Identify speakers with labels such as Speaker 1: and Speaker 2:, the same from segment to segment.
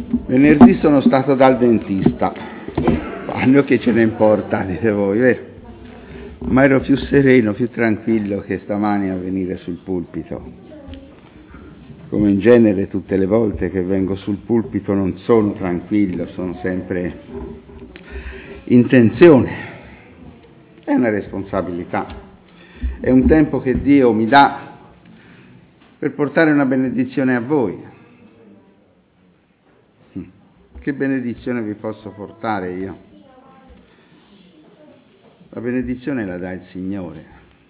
Speaker 1: Venerdì sono stato dal dentista, quando che ce ne importa, dite voi, vero? Ma ero più sereno, più tranquillo che stamani a venire sul pulpito. Come in genere tutte le volte che vengo sul pulpito non sono tranquillo, sono sempre in tensione. È una responsabilità, è un tempo che Dio mi dà per portare una benedizione a voi. Che benedizione vi posso portare io? La benedizione la dà il Signore.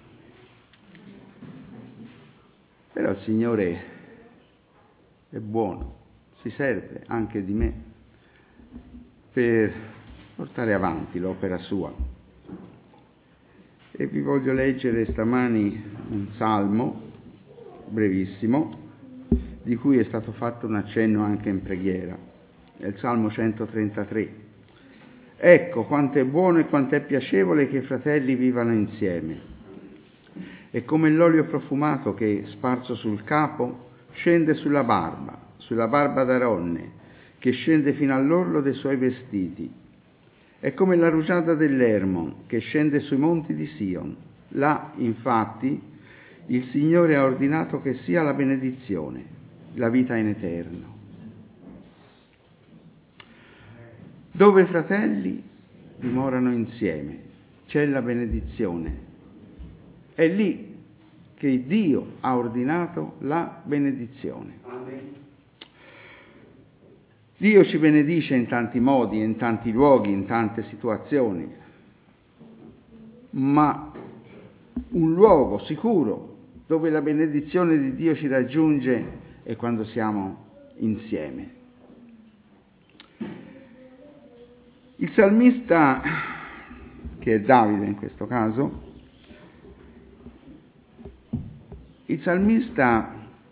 Speaker 1: Però il Signore è buono, si serve anche di me per portare avanti l'opera sua. E vi voglio leggere stamani un salmo brevissimo, di cui è stato fatto un accenno anche in preghiera. È il Salmo 133. Ecco quanto è buono e quanto è piacevole che i fratelli vivano insieme. È come l'olio profumato che, sparso sul capo, scende sulla barba d'Aronne, che scende fino all'orlo dei suoi vestiti. È come la rugiada dell'Hermon, che scende sui monti di Sion. Là, infatti, il Signore ha ordinato che sia la benedizione, la vita in eterno. Dove i fratelli dimorano insieme, c'è la benedizione. È lì che Dio ha ordinato la benedizione. Amen. Dio ci benedice in tanti modi, in tanti luoghi, in tante situazioni, ma un luogo sicuro dove la benedizione di Dio ci raggiunge è quando siamo insieme. Il salmista, che è Davide in questo caso, il salmista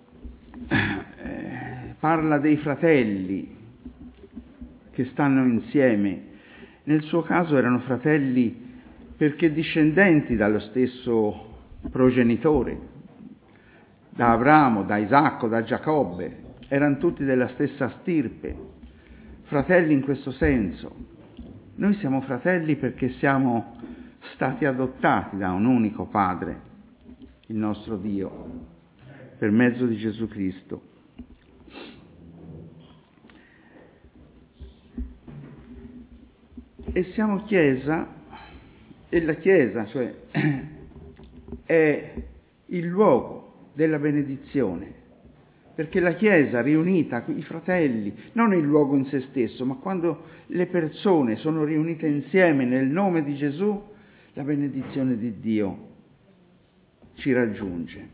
Speaker 1: parla dei fratelli che stanno insieme. Nel suo caso erano fratelli perché discendenti dallo stesso progenitore, da Abramo, da Isacco, da Giacobbe, erano tutti della stessa stirpe, fratelli in questo senso. Noi siamo fratelli perché siamo stati adottati da un unico Padre, il nostro Dio, per mezzo di Gesù Cristo. E siamo Chiesa, e la Chiesa, cioè, è il luogo della benedizione, perché la Chiesa riunita, i fratelli, non il luogo in se stesso, ma quando le persone sono riunite insieme nel nome di Gesù, la benedizione di Dio ci raggiunge.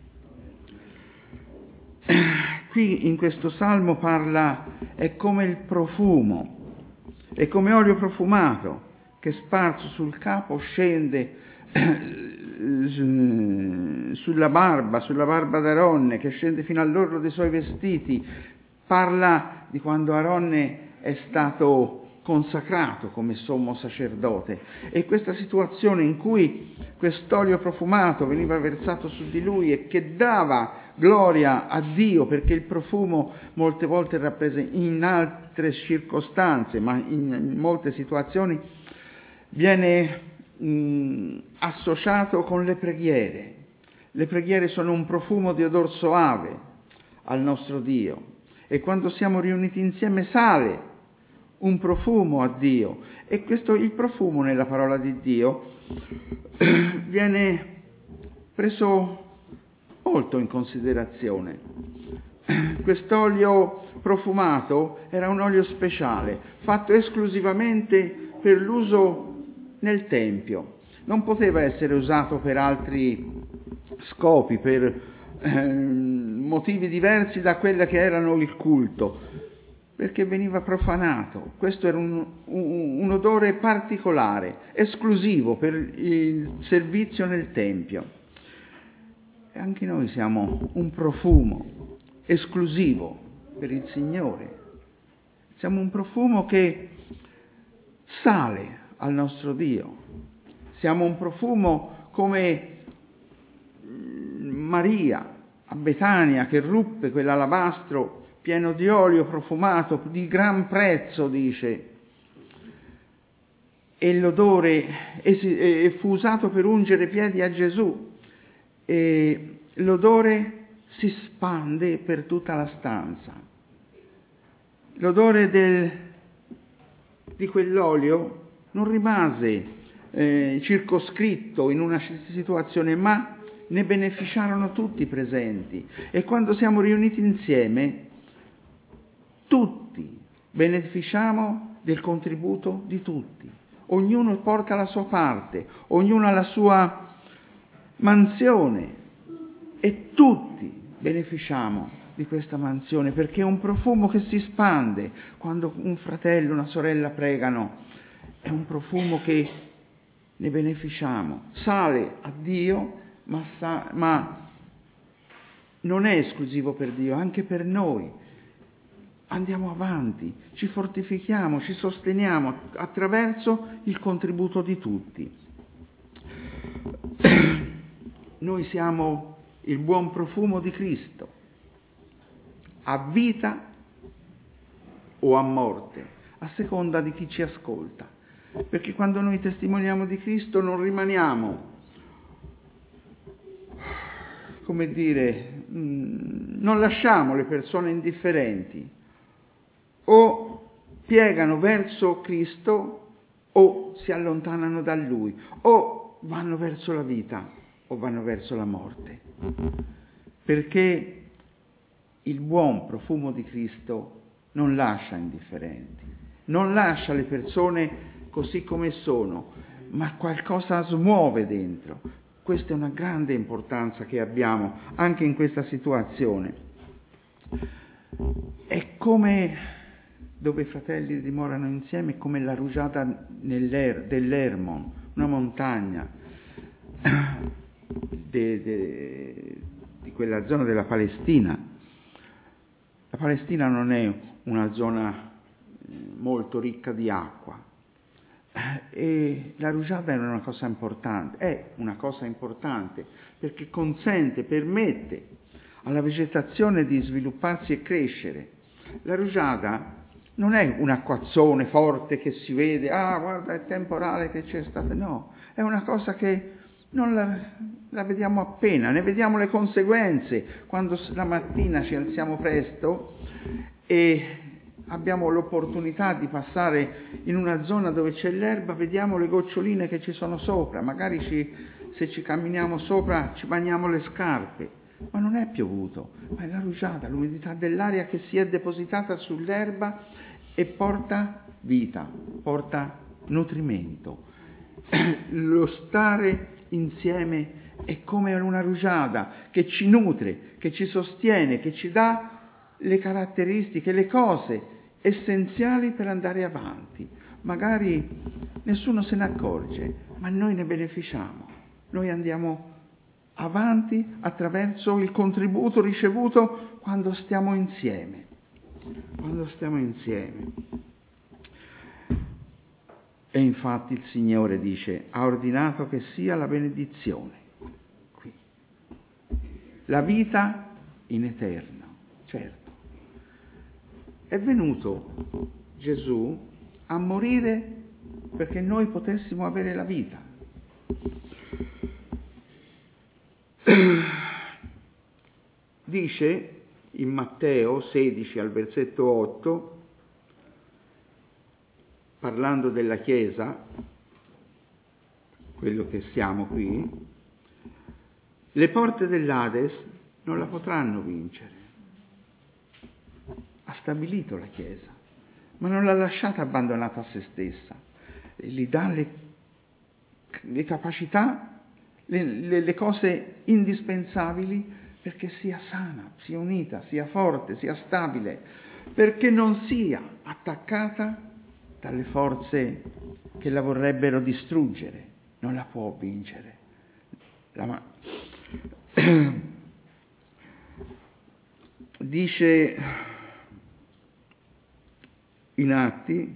Speaker 1: Qui in questo salmo è come il profumo, è come olio profumato che sparso sul capo scende sulla barba d'Aronne, che scende fino all'orlo dei suoi vestiti. Parla di quando Aronne è stato consacrato come sommo sacerdote, e questa situazione in cui quest'olio profumato veniva versato su di lui e che dava gloria a Dio, perché il profumo molte volte in altre circostanze, ma in molte situazioni viene associato con le preghiere. Le preghiere sono un profumo di odor soave al nostro Dio, e quando siamo riuniti insieme sale un profumo a Dio, e il profumo nella parola di Dio viene preso molto in considerazione. Quest'olio profumato era un olio speciale, fatto esclusivamente per l'uso nel Tempio. Non poteva essere usato per altri scopi, per motivi diversi da quelli che erano il culto, perché veniva profanato. Questo era un odore particolare, esclusivo per il servizio nel Tempio. E anche noi siamo un profumo esclusivo per il Signore. Siamo un profumo che sale al nostro Dio. Siamo un profumo come Maria a Betania, che ruppe quell'alabastro pieno di olio profumato, di gran prezzo, dice, e l'odore fu usato per ungere i piedi a Gesù, e l'odore si spande per tutta la stanza. L'odore di quell'olio non rimase circoscritto in una situazione, ma ne beneficiarono tutti i presenti. E quando siamo riuniti insieme, tutti beneficiamo del contributo di tutti. Ognuno porta la sua parte, ognuno ha la sua mansione e tutti beneficiamo di questa mansione, perché è un profumo che si spande. Quando un fratello e una sorella pregano, è un profumo che ne beneficiamo. Sale a Dio, ma non è esclusivo per Dio, anche per noi. Andiamo avanti, ci fortifichiamo, ci sosteniamo attraverso il contributo di tutti. Noi siamo il buon profumo di Cristo, a vita o a morte, a seconda di chi ci ascolta. Perché quando noi testimoniamo di Cristo non rimaniamo, come dire, non lasciamo le persone indifferenti, o piegano verso Cristo o si allontanano da Lui, o vanno verso la vita o vanno verso la morte. Perché il buon profumo di Cristo non lascia indifferenti, non lascia le persone così come sono, ma qualcosa smuove dentro. Questa è una grande importanza che abbiamo anche in questa situazione. È come dove i fratelli dimorano insieme, è come la rugiada dell'Hermon, una montagna di quella zona della Palestina. La Palestina non è una zona molto ricca di acqua, e la rugiada è una cosa importante, perché permette alla vegetazione di svilupparsi e crescere. La rugiada non è un acquazzone forte che si vede, guarda il temporale che c'è stato, no, è una cosa che non la vediamo appena, ne vediamo le conseguenze quando la mattina ci alziamo presto e abbiamo l'opportunità di passare in una zona dove c'è l'erba, vediamo le goccioline che ci sono sopra, magari se ci camminiamo sopra ci bagniamo le scarpe, ma non è piovuto, ma è la rugiada, l'umidità dell'aria che si è depositata sull'erba e porta vita, porta nutrimento. Lo stare insieme è come una rugiada che ci nutre, che ci sostiene, che ci dà le caratteristiche, le cose essenziali per andare avanti. Magari nessuno se ne accorge, ma noi ne beneficiamo. Noi andiamo avanti attraverso il contributo ricevuto quando stiamo insieme. E infatti il Signore dice, ha ordinato che sia la benedizione qui. La vita in eterno, certo. È venuto Gesù a morire perché noi potessimo avere la vita. Dice in Matteo 16 al versetto 8, parlando della Chiesa, quello che siamo qui, le porte dell'Ades non la potranno vincere. Ha stabilito la Chiesa, ma non l'ha lasciata abbandonata a se stessa. Gli dà le capacità, le cose indispensabili perché sia sana, sia unita, sia forte, sia stabile, perché non sia attaccata dalle forze che la vorrebbero distruggere. Non la può vincere. Dice in Atti,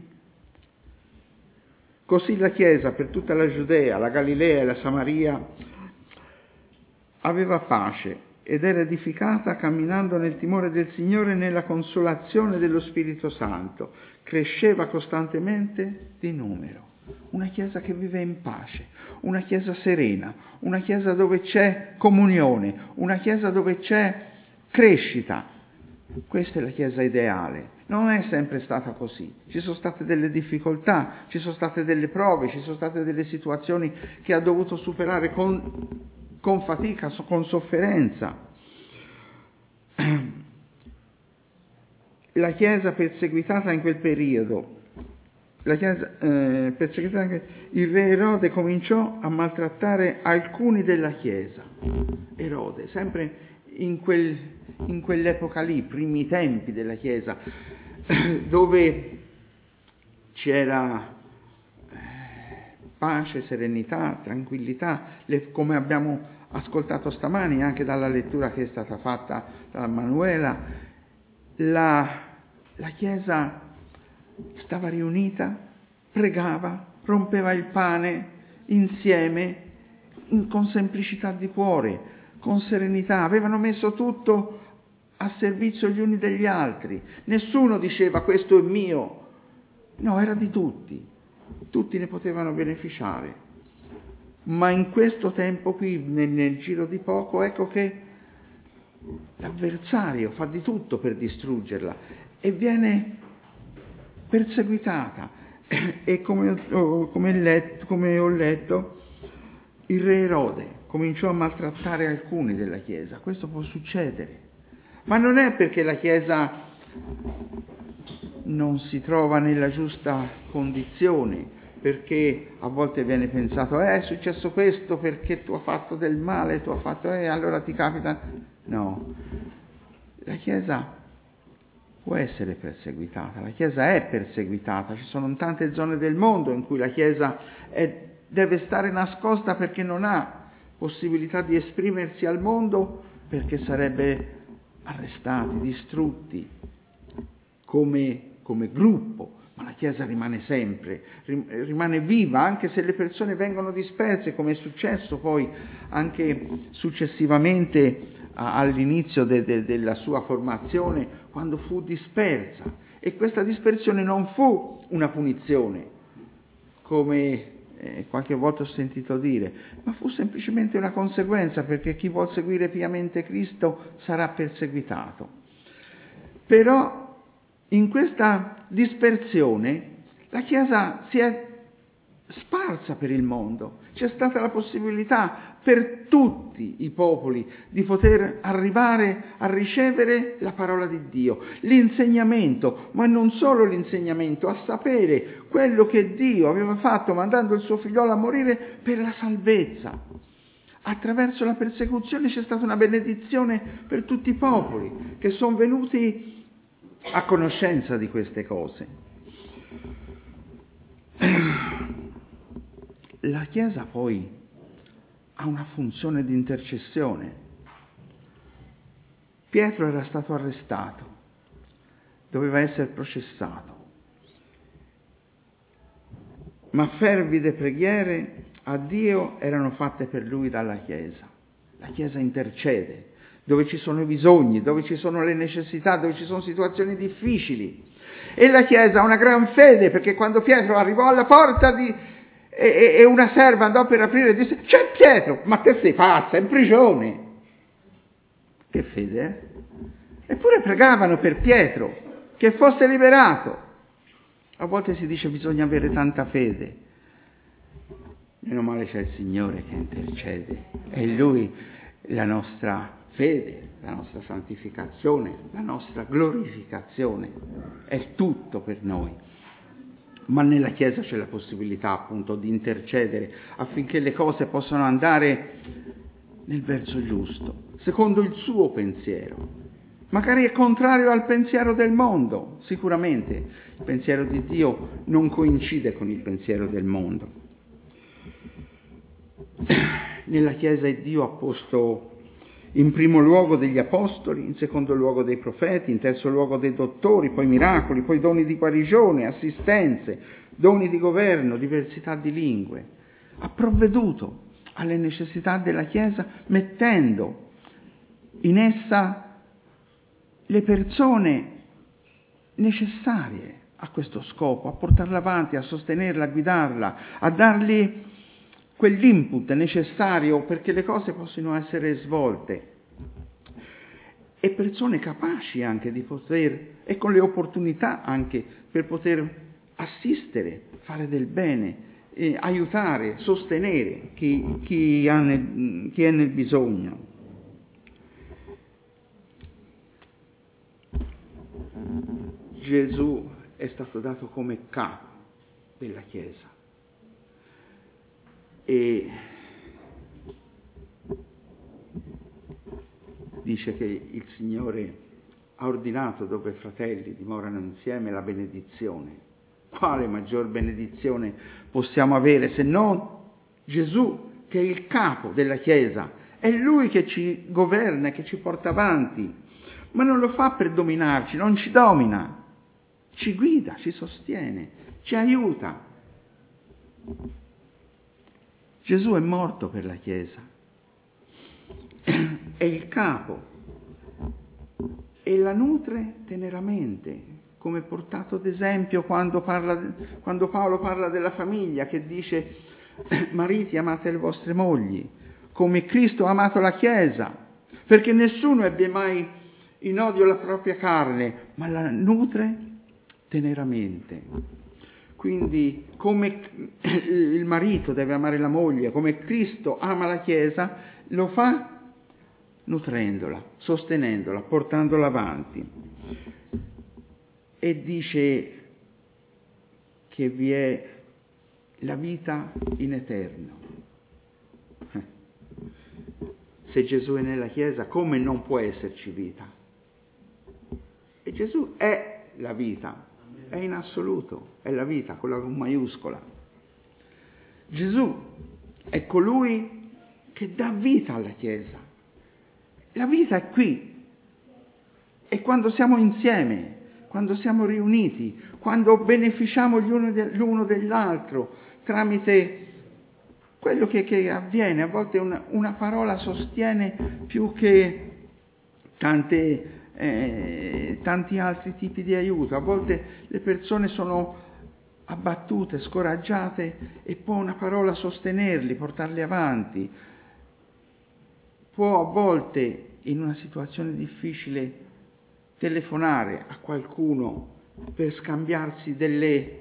Speaker 1: così la Chiesa per tutta la Giudea, la Galilea e la Samaria aveva pace ed era edificata camminando nel timore del Signore e nella consolazione dello Spirito Santo. Cresceva costantemente di numero. Una chiesa che vive in pace, una chiesa serena, una chiesa dove c'è comunione, una chiesa dove c'è crescita. Questa è la chiesa ideale. Non è sempre stata così. Ci sono state delle difficoltà, ci sono state delle prove, ci sono state delle situazioni che ha dovuto superare con fatica, con sofferenza. La chiesa perseguitata in quel periodo, il re Erode cominciò a maltrattare alcuni della chiesa. Erode, sempre in quell'epoca lì, primi tempi della chiesa, dove c'era pace, serenità, tranquillità, come abbiamo ascoltato stamani anche dalla lettura che è stata fatta da Manuela. La chiesa stava riunita, pregava, rompeva il pane insieme, con semplicità di cuore, con serenità. Avevano messo tutto a servizio gli uni degli altri. Nessuno diceva questo è mio. No, era di tutti. Tutti ne potevano beneficiare. Ma in questo tempo qui, nel giro di poco, ecco che l'avversario fa di tutto per distruggerla e viene perseguitata. E come ho letto, il re Erode cominciò a maltrattare alcuni della Chiesa. Questo può succedere. Ma non è perché la Chiesa non si trova nella giusta condizione, perché a volte viene pensato è successo questo perché tu hai fatto del male, tu hai fatto allora ti capita. No, la Chiesa può essere perseguitata, la Chiesa è perseguitata, ci sono tante zone del mondo in cui la Chiesa deve stare nascosta perché non ha possibilità di esprimersi al mondo, perché sarebbe arrestati, distrutti come gruppo. Ma la Chiesa rimane sempre, rimane viva, anche se le persone vengono disperse, come è successo poi anche successivamente all'inizio della sua formazione, quando fu dispersa. E questa dispersione non fu una punizione, come qualche volta ho sentito dire, ma fu semplicemente una conseguenza, perché chi vuol seguire piamente Cristo sarà perseguitato. Però in questa dispersione la Chiesa si è sparsa per il mondo. C'è stata la possibilità per tutti i popoli di poter arrivare a ricevere la parola di Dio, l'insegnamento, ma non solo l'insegnamento, a sapere quello che Dio aveva fatto mandando il suo figliolo a morire per la salvezza. Attraverso la persecuzione c'è stata una benedizione per tutti i popoli che sono venuti a conoscenza di queste cose. La Chiesa poi ha una funzione di intercessione. Pietro era stato arrestato, doveva essere processato, ma fervide preghiere a Dio erano fatte per lui dalla Chiesa. La Chiesa intercede dove ci sono i bisogni, dove ci sono le necessità, dove ci sono situazioni difficili. E la Chiesa ha una gran fede, perché quando Pietro arrivò alla porta e una serva andò per aprire e disse: c'è Pietro, ma te sei pazza, è in prigione. Che fede, eh? Eppure pregavano per Pietro, che fosse liberato. A volte si dice bisogna avere tanta fede. Meno male c'è il Signore che intercede, è Lui la nostra fede, la nostra santificazione, la nostra glorificazione, è tutto per noi. Ma nella Chiesa c'è la possibilità appunto di intercedere affinché le cose possano andare nel verso giusto, secondo il suo pensiero. Magari è contrario al pensiero del mondo, sicuramente il pensiero di Dio non coincide con il pensiero del mondo. Nella Chiesa Dio ha posto in primo luogo degli apostoli, in secondo luogo dei profeti, in terzo luogo dei dottori, poi miracoli, poi doni di guarigione, assistenze, doni di governo, diversità di lingue. Ha provveduto alle necessità della Chiesa mettendo in essa le persone necessarie a questo scopo, a portarla avanti, a sostenerla, a guidarla, a dargli quell'input necessario perché le cose possano essere svolte. E persone capaci anche di poter, e con le opportunità anche per poter assistere, fare del bene, aiutare, sostenere chi è nel bisogno. Gesù è stato dato come capo della Chiesa e dice che il Signore ha ordinato, dove fratelli dimorano insieme, la benedizione. Quale maggior benedizione possiamo avere se non Gesù, che è il capo della Chiesa? È Lui che ci governa, che ci porta avanti, ma non lo fa per dominarci, non ci domina, ci guida, ci sostiene, ci aiuta. Gesù è morto per la Chiesa, è il capo e la nutre teneramente, come portato ad esempio quando Paolo parla della famiglia, che dice: mariti, amate le vostre mogli, come Cristo ha amato la Chiesa, perché nessuno ebbe mai in odio la propria carne, ma la nutre teneramente. Quindi come il marito deve amare la moglie, come Cristo ama la Chiesa, lo fa nutrendola, sostenendola, portandola avanti. E dice che vi è la vita in eterno. Se Gesù è nella Chiesa, come non può esserci vita? E Gesù è la vita, è in assoluto, è la vita con la maiuscola. Gesù è colui che dà vita alla Chiesa. La vita è qui. E quando siamo insieme, quando siamo riuniti, quando beneficiamo l'uno dell'altro tramite quello che avviene, a volte una parola sostiene più che tanti altri tipi di aiuto. A volte le persone sono abbattute, scoraggiate e può una parola sostenerli, portarli avanti. Può a volte, in una situazione difficile, telefonare a qualcuno per scambiarsi delle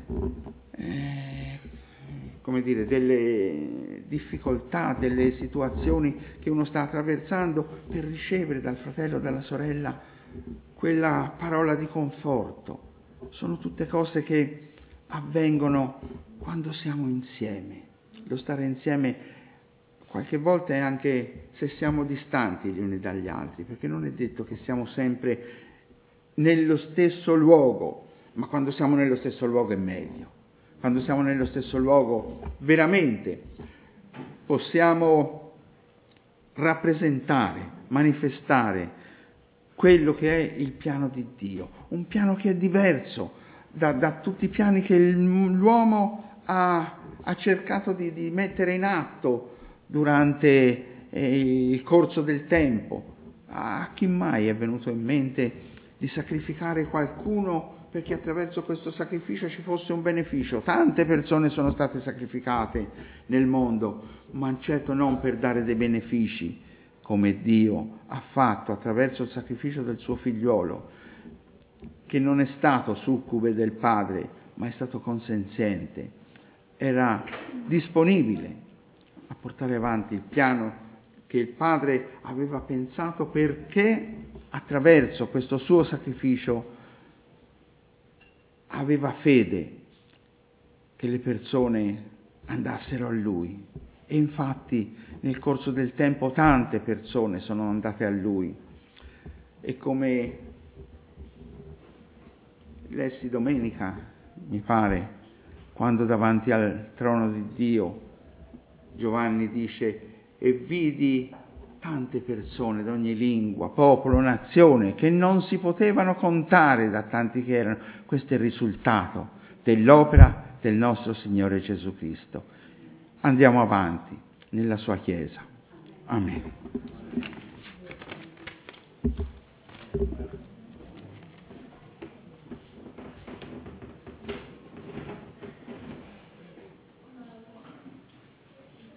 Speaker 1: difficoltà, delle situazioni che uno sta attraversando, per ricevere dal fratello o dalla sorella quella parola di conforto. Sono tutte cose che avvengono quando siamo insieme. Lo stare insieme qualche volta è anche se siamo distanti gli uni dagli altri, perché non è detto che siamo sempre nello stesso luogo, ma quando siamo nello stesso luogo è meglio. Quando siamo nello stesso luogo veramente possiamo rappresentare, manifestare quello che è il piano di Dio, un piano che è diverso da tutti i piani che l'uomo ha cercato di mettere in atto durante il corso del tempo. A chi mai è venuto in mente di sacrificare qualcuno perché attraverso questo sacrificio ci fosse un beneficio? Tante persone sono state sacrificate nel mondo, ma certo non per dare dei benefici, come Dio ha fatto attraverso il sacrificio del suo figliolo, che non è stato succube del Padre, ma è stato consenziente. Era disponibile a portare avanti il piano che il Padre aveva pensato, perché attraverso questo suo sacrificio aveva fede che le persone andassero a Lui. E infatti nel corso del tempo tante persone sono andate a Lui. E come lessi domenica, mi pare, quando davanti al trono di Dio Giovanni dice: e vidi tante persone d'ogni lingua, popolo, nazione, che non si potevano contare da tanti che erano. Questo è il risultato dell'opera del nostro Signore Gesù Cristo. Andiamo avanti nella sua Chiesa. Amen.